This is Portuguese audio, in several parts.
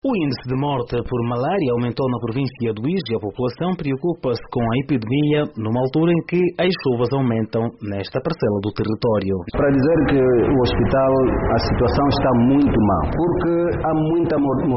O índice de morte por malária aumentou na província do Ís e a população preocupa-se com a epidemia numa altura em que as chuvas aumentam nesta parcela do território. Para dizer que o hospital, a situação está muito má, porque há muita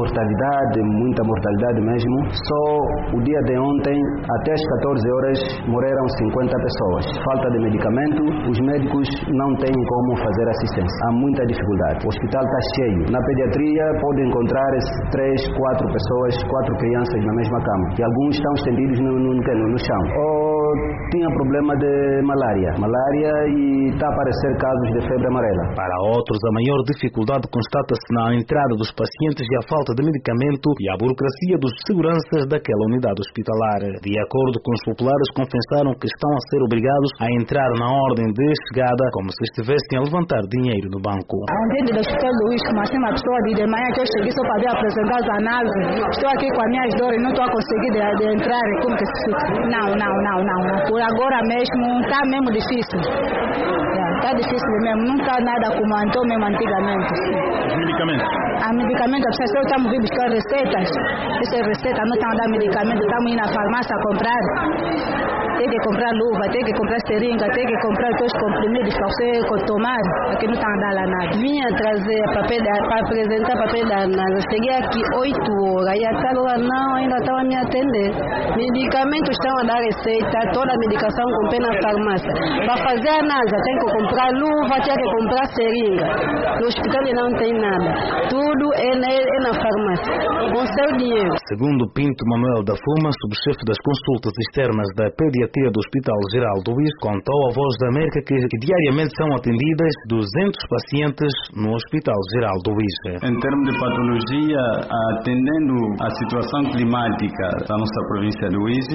mortalidade mesmo. Só o dia de ontem, até às 14 horas, morreram 50 pessoas. Falta de medicamento, os médicos não têm como fazer assistência. Há muita dificuldade. O hospital está cheio. Na pediatria pode encontrar 3, 4 pessoas, 4 crianças na mesma cama. E alguns estão estendidos no chão. Ou tinha problema de malária e está a aparecer casos de febre amarela. Para outros, a maior dificuldade constata-se na entrada dos pacientes e a falta de medicamento e a burocracia dos seguranças daquela unidade hospitalar. De acordo com os populares, confessaram que estão a ser obrigados a entrar na ordem de chegada como se estivessem a levantar dinheiro no banco. Dentro do Hospital do Ís, assim, uma pessoa de manhã que eu cheguei só para ver apresentar as análises. Estou aqui com as minhas dores, não estou a conseguir de entrar. Como que se fica? Não. Por agora mesmo, está mesmo difícil. Está difícil mesmo, não está nada como andou mesmo antigamente. Os medicamentos? A medicamento, as pessoas estão vindo buscar receitas. Essas receitas não estão a dar medicamento, estamos indo na farmácia a comprar. Tem que comprar luva, tem que comprar seringa, tem que comprar todos os comprimidos para você tomar. Aqui não está a dar lá nada. Vinha trazer para apresentar papel da análise. Eu cheguei aqui 8 horas e até agora não, ainda estão a me atender. Medicamentos estão a dar receita, toda a medicação comprei na farmácia. Para fazer a análise tem que comprar luva, tem que comprar seringa. No hospital não tem nada. Tudo é na farmácia, com seu dinheiro. Segundo Pinto Manuel da Fuma, subchefe das consultas externas da pediatria do Hospital Geral do Ís, contou à Voz da América que diariamente são atendidas 200 pacientes no Hospital Geral do Ís. Em termos de patologia, atendendo a situação climática da nossa província do Ís,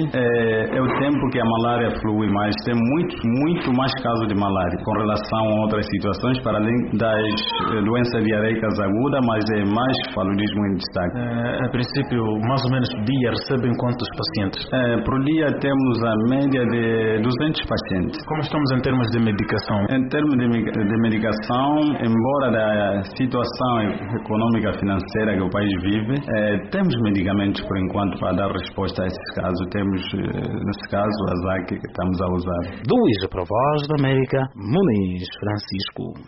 é o tempo que a malária flui mais. Tem muito mais casos de malária com relação a outras situações, para além das doenças diarreicas agudas, mas é mais paludismo em destaque. A princípio, mais ou menos por dia recebem quantos pacientes? Por dia temos a média de 200 pacientes. Como estamos em termos de medicação? Em termos de medicação, embora da situação econômica financeira que o país vive, temos medicamentos por enquanto para dar resposta a esses casos. Temos, nesse caso, a ZAC que estamos a usar. Do Ís para a Voz da América, Muniz Francisco.